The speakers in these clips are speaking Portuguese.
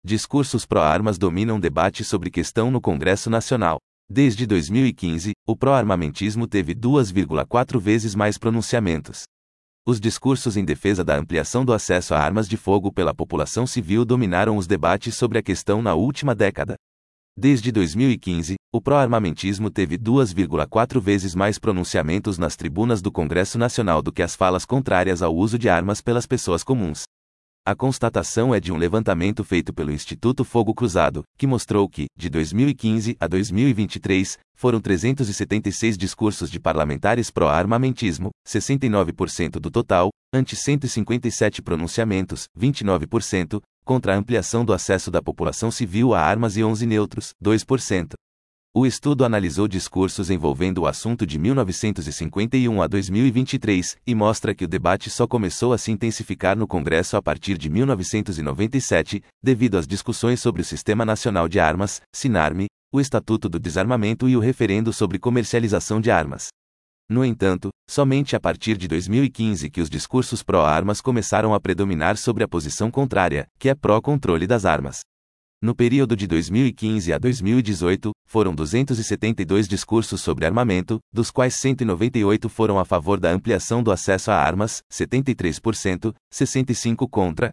Discursos pró-armas dominam debate sobre questão no Congresso Nacional. Desde 2015, o pró-armamentismo teve 2,4 vezes mais pronunciamentos. Os discursos em defesa da ampliação do acesso a armas de fogo pela população civil dominaram os debates sobre a questão na última década. Desde 2015, o pró-armamentismo teve 2,4 vezes mais pronunciamentos nas tribunas do Congresso Nacional do que as falas contrárias ao uso de armas pelas pessoas comuns. A constatação é de um levantamento feito pelo Instituto Fogo Cruzado, que mostrou que, de 2015 a 2023, foram 376 discursos de parlamentares pró-armamentismo, 69% do total, ante 157 pronunciamentos, 29%, contra a ampliação do acesso da população civil a armas e 11 neutros, 2%. O estudo analisou discursos envolvendo o assunto de 1951 a 2023 e mostra que o debate só começou a se intensificar no Congresso a partir de 1997, devido às discussões sobre o Sistema Nacional de Armas, SINARME, o Estatuto do Desarmamento e o referendo sobre comercialização de armas. No entanto, somente a partir de 2015 que os discursos pró-armas começaram a predominar sobre a posição contrária, que é pró-controle das armas. No período de 2015 a 2018, foram 272 discursos sobre armamento, dos quais 198 foram a favor da ampliação do acesso a armas, 73%, 65% contra,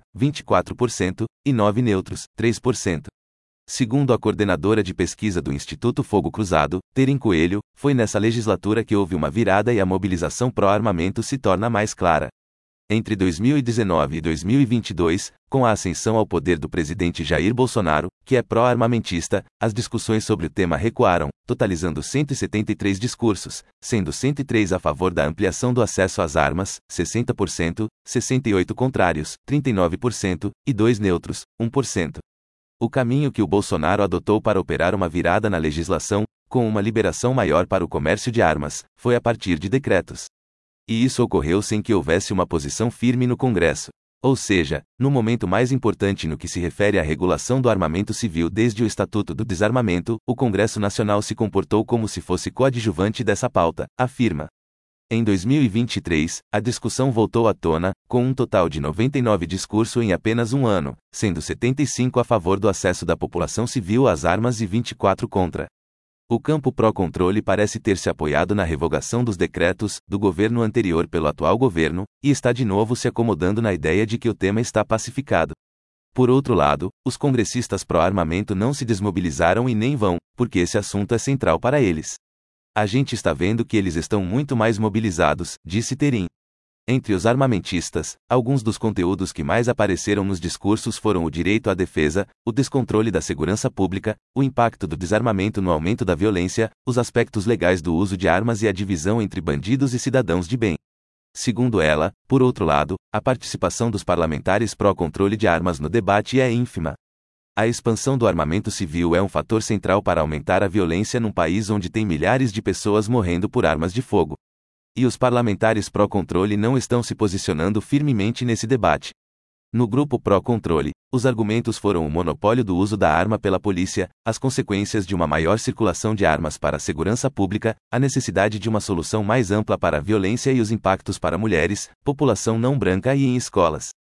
24%, e 9 neutros, 3%. Segundo a coordenadora de pesquisa do Instituto Fogo Cruzado, Terim Coelho, foi nessa legislatura que houve uma virada e a mobilização pró-armamento se torna mais clara. Entre 2019 e 2022, com a ascensão ao poder do presidente Jair Bolsonaro, que é pró-armamentista, as discussões sobre o tema recuaram, totalizando 173 discursos, sendo 103 a favor da ampliação do acesso às armas, 60%, 68 contrários, 39%, e 2 neutros, 1%. O caminho que o Bolsonaro adotou para operar uma virada na legislação, com uma liberação maior para o comércio de armas, foi a partir de decretos. E isso ocorreu sem que houvesse uma posição firme no Congresso. Ou seja, no momento mais importante no que se refere à regulação do armamento civil desde o Estatuto do Desarmamento, o Congresso Nacional se comportou como se fosse coadjuvante dessa pauta, afirma. Em 2023, a discussão voltou à tona, com um total de 99 discursos em apenas um ano, sendo 75 a favor do acesso da população civil às armas e 24 contra. O campo pró-controle parece ter se apoiado na revogação dos decretos do governo anterior pelo atual governo, e está de novo se acomodando na ideia de que o tema está pacificado. Por outro lado, os congressistas pró-armamento não se desmobilizaram e nem vão, porque esse assunto é central para eles. A gente está vendo que eles estão muito mais mobilizados, disse Terim. Entre os armamentistas, alguns dos conteúdos que mais apareceram nos discursos foram o direito à defesa, o descontrole da segurança pública, o impacto do desarmamento no aumento da violência, os aspectos legais do uso de armas e a divisão entre bandidos e cidadãos de bem. Segundo ela, por outro lado, a participação dos parlamentares pró-controle de armas no debate é ínfima. A expansão do armamento civil é um fator central para aumentar a violência num país onde tem milhares de pessoas morrendo por armas de fogo. E os parlamentares pró-controle não estão se posicionando firmemente nesse debate. No grupo pró-controle, os argumentos foram o monopólio do uso da arma pela polícia, as consequências de uma maior circulação de armas para a segurança pública, a necessidade de uma solução mais ampla para a violência e os impactos para mulheres, população não branca e em escolas.